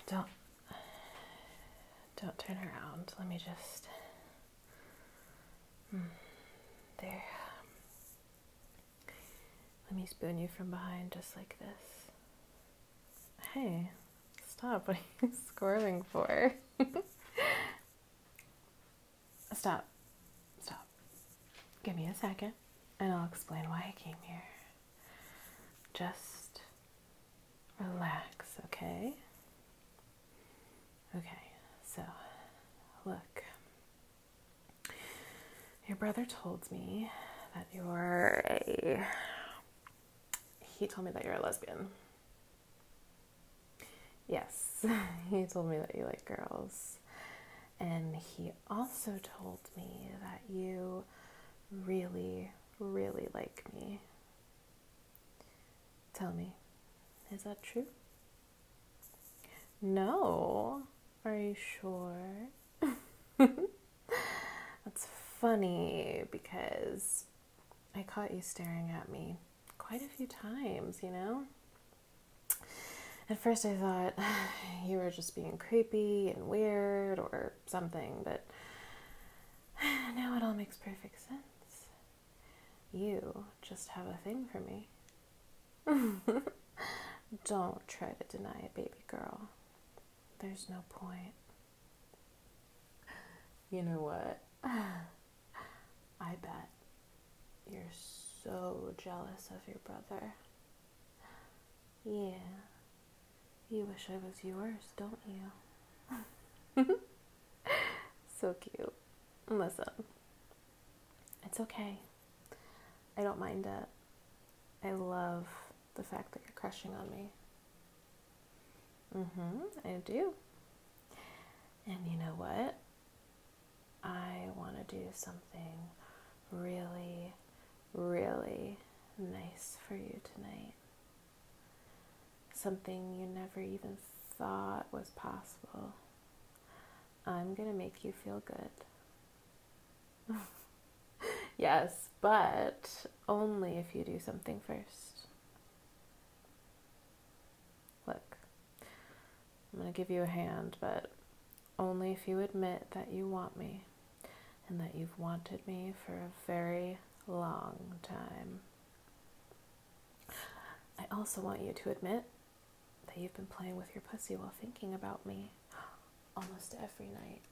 Don't turn around. Let me just... There. Let me spoon you from behind just like this. Hey, stop. What are you squirming for? Stop. Give me a second and I'll explain why I came here. Just relax, okay? Okay, so look. Your brother told me that he told me that you're a lesbian. Yes, he told me that you like girls. And he also told me that you really, really like me. Tell me, is that true? No. Are you sure? That's funny because I caught you staring at me quite a few times, you know? At first I thought you were just being creepy and weird or something, but now it all makes perfect sense. You just have a thing for me. Don't try to deny it, baby girl. There's no point. You know what? I bet you're so jealous of your brother. Yeah. You wish I was yours, don't you? So cute. Listen. It's okay. I don't mind it. I love the fact that you're crushing on me. I do. And you know what? I want to do something really, really nice for you tonight. Something you never even thought was possible. I'm going to make you feel good. Yes, but only if you do something first. Look, I'm going to give you a hand, but only if you admit that you want me and that you've wanted me for a very long time. I also want you to admit that you've been playing with your pussy while thinking about me almost every night.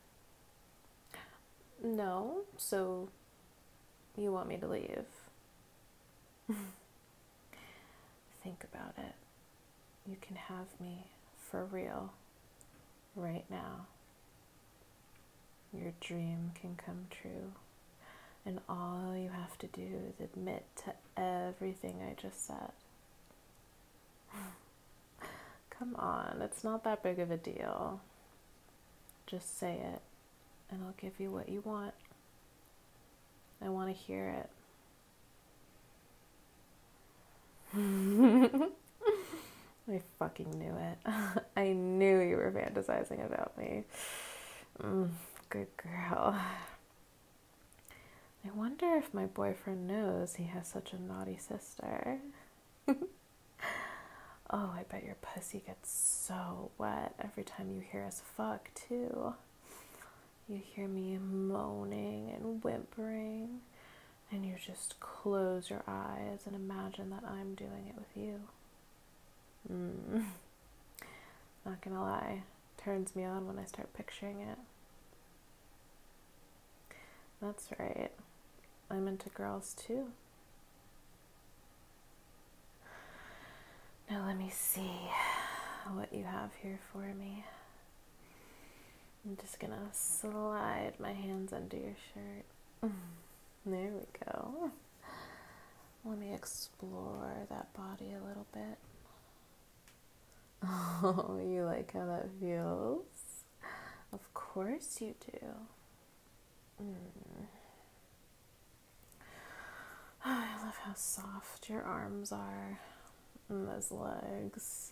No, so you want me to leave? Think about it. You can have me for real right now. Your dream can come true. And all you have to do is admit to everything I just said. Come on, it's not that big of a deal. Just say it, and I'll give you what you want. I want to hear it. I fucking knew it. I knew you were fantasizing about me. Good girl. I wonder if my boyfriend knows he has such a naughty sister. Oh, I bet your pussy gets so wet every time you hear us fuck, too. You hear me moaning and whimpering, and you just close your eyes and imagine that I'm doing it with you. Not gonna lie, turns me on when I start picturing it. That's right, I'm into girls too. Now let me see what you have here for me. I'm just gonna slide my hands under your shirt. There we go. Let me explore that body a little bit. Oh, you like how that feels? Of course you do. I love how soft your arms are and those legs.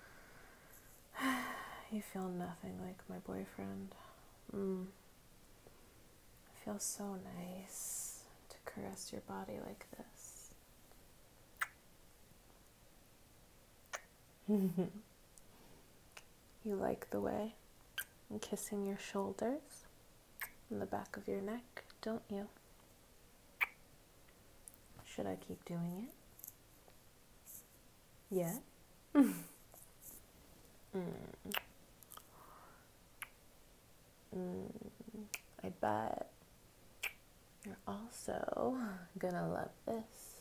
You feel nothing like my boyfriend. It feels so nice to caress your body like this. You like the way I'm kissing your shoulders and the back of your neck, don't you? Should I keep doing it? Yeah? I bet you're also gonna love this.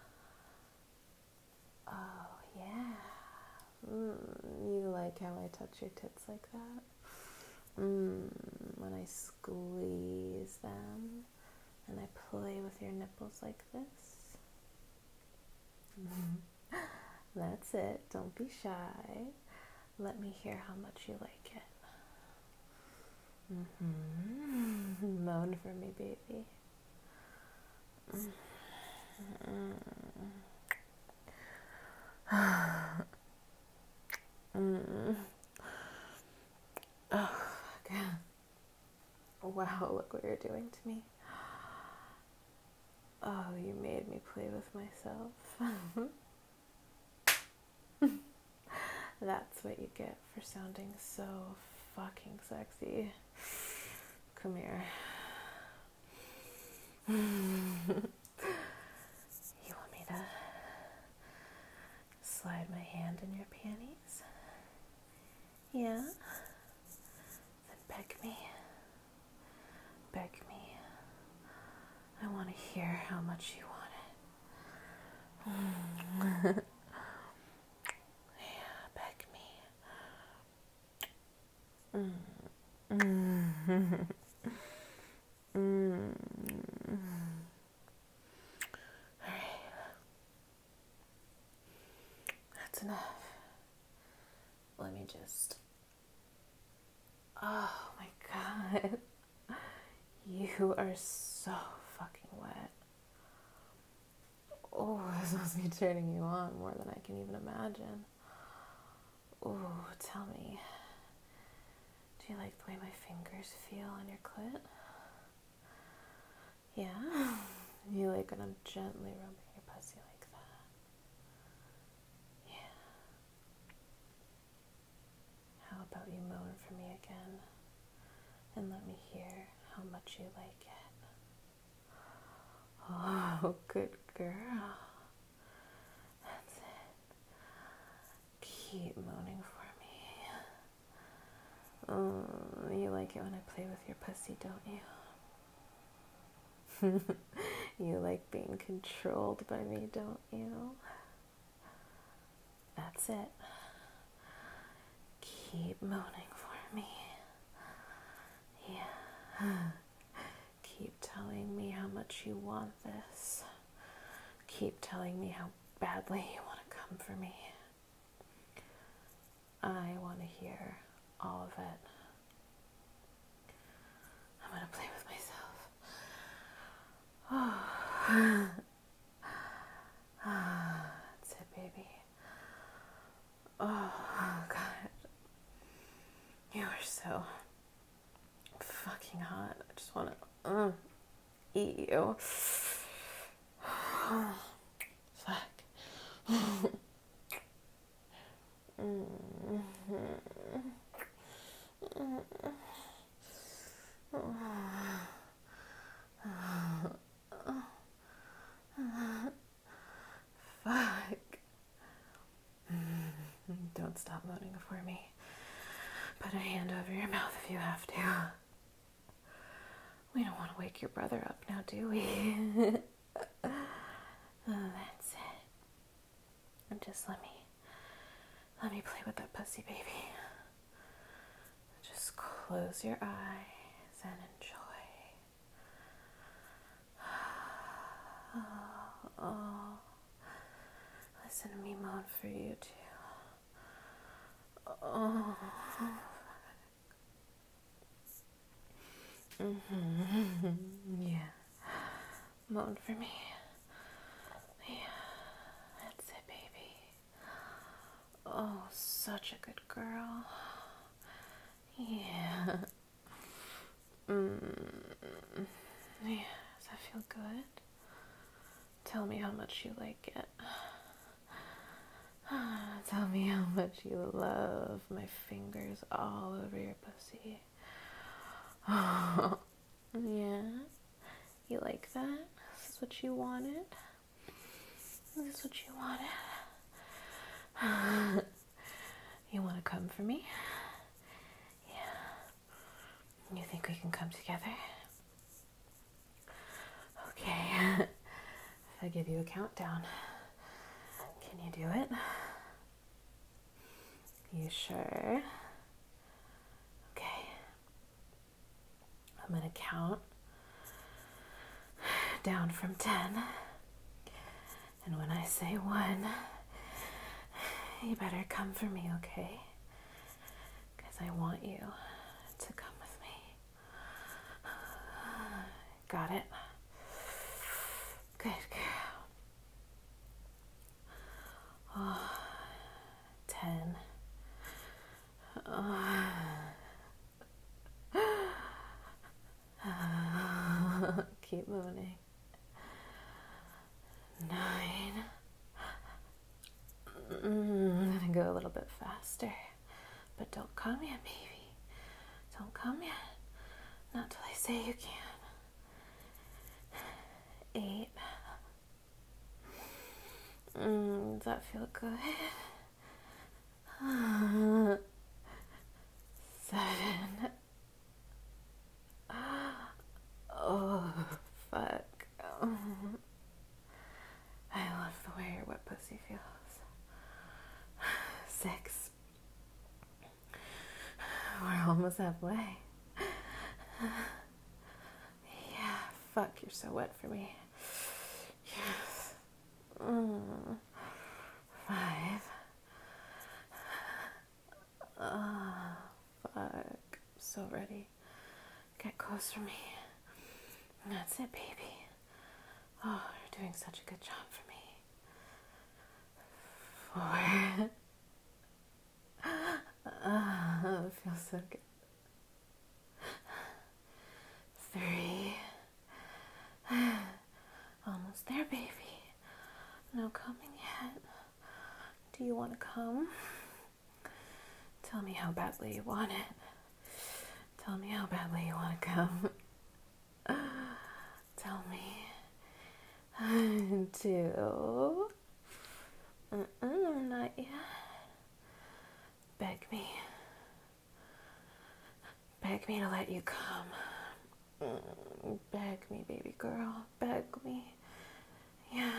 Oh, yeah. You like how I touch your tits like that? When I squeeze them and I play with your nipples like this? That's it. Don't be shy. Let me hear how much you like it. Moan for me, baby. Oh, God. Wow, look what you're doing to me. Oh, you made me play with myself. That's what you get for sounding so fucking sexy. Come here. You want me to slide my hand in your panties? Yeah? Then beg me. Beg me. I want to hear how much you want it. Yeah, beg me. Alright. That's enough. Let me just... Oh my God. You are so fucking wet. Oh, this must be turning you on more than I can even imagine. Oh, tell me. Do you like the way my fingers feel on your clit? Yeah? You like when I'm gently rubbing your pussy like that? Yeah. How about you moan for me again? And let me hear how much you like it. Oh, good girl. That's it. Keep moaning for me. Oh, you like it when I play with your pussy, don't you? You like being controlled by me, don't you? That's it. Keep moaning for me. Yeah. Keep telling me how much you want this. Keep telling me how badly you want to come for me. I want to hear all of it. I'm going to play with myself. Oh. That's it, baby. Oh, God. You are so fucking hot. I just want to eat you. Fuck. Fuck. Don't stop moaning for me. Put a hand over your mouth if you have to. We don't want to wake your brother up now, do we? Oh, that's it. And just let me play with that pussy, baby. Just close your eyes and enjoy. Oh, listen to me moan for you too. Oh. Yeah. Moan for me. Yeah. That's it, baby. Oh, such a good girl. Yeah. Yeah. Does that feel good? Tell me how much you like it. Tell me how much you love my fingers all over your pussy. Oh, yeah? You like that? Is this what you wanted? Is this what you wanted? You want to come for me? Yeah. You think we can come together? Okay. If I give you a countdown, can you do it? You sure? Okay. I'm gonna count down from 10. And when I say 1, you better come for me, okay? Because I want you to come with me. Got it? Good girl. Oh, 10. Keep moving. 9. I'm gonna go a little bit faster, but don't come yet, baby. Don't come yet. Not till I say you can. 8. Does that feel good? 7. Oh, fuck. I love the way your wet pussy feels. 6. We're almost halfway. Yeah, fuck, you're so wet for me. Yes. 5. Oh, fuck. So ready. Get close to me. That's it, baby. Oh, you're doing such a good job for me. 4. Oh, it feels so good. 3. Almost there, baby. No coming yet. Do you want to come? Tell me how badly you want it. Tell me how badly you want to come. Tell me. 2. Not yet. Beg me. Beg me to let you come. Beg me, baby girl. Beg me. Yes.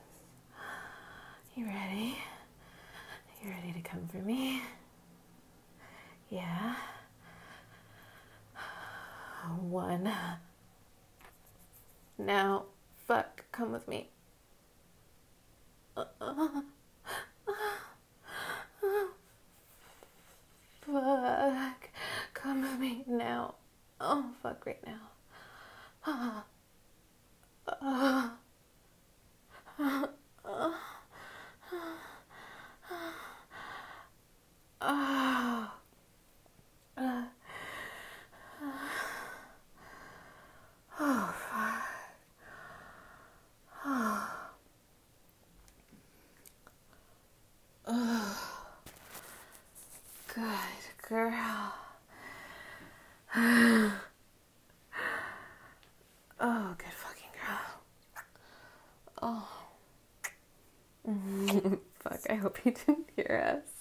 You ready? You ready to come for me? Yeah. 1. Now, fuck, come with me. Fuck, come with me now. Oh, fuck, right now. Oh, fuck. Good girl. Oh, good fucking girl. Oh. Fuck, I hope you didn't hear us.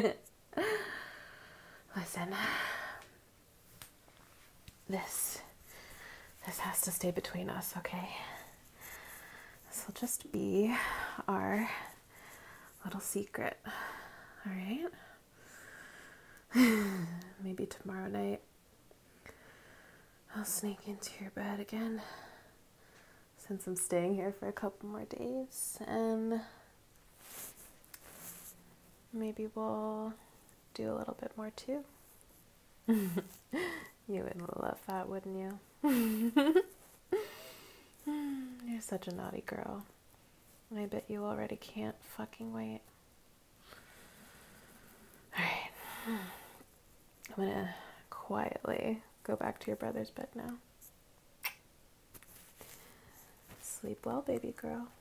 Listen. This has to stay between us, okay? This will just be our little secret. Alright? Maybe tomorrow night I'll sneak into your bed again, since I'm staying here for a couple more days, and maybe we'll do a little bit more too. You would love that, wouldn't you? You're such a naughty girl. I bet you already can't fucking wait. Alright. I'm gonna quietly go back to your brother's bed now. Sleep well, baby girl.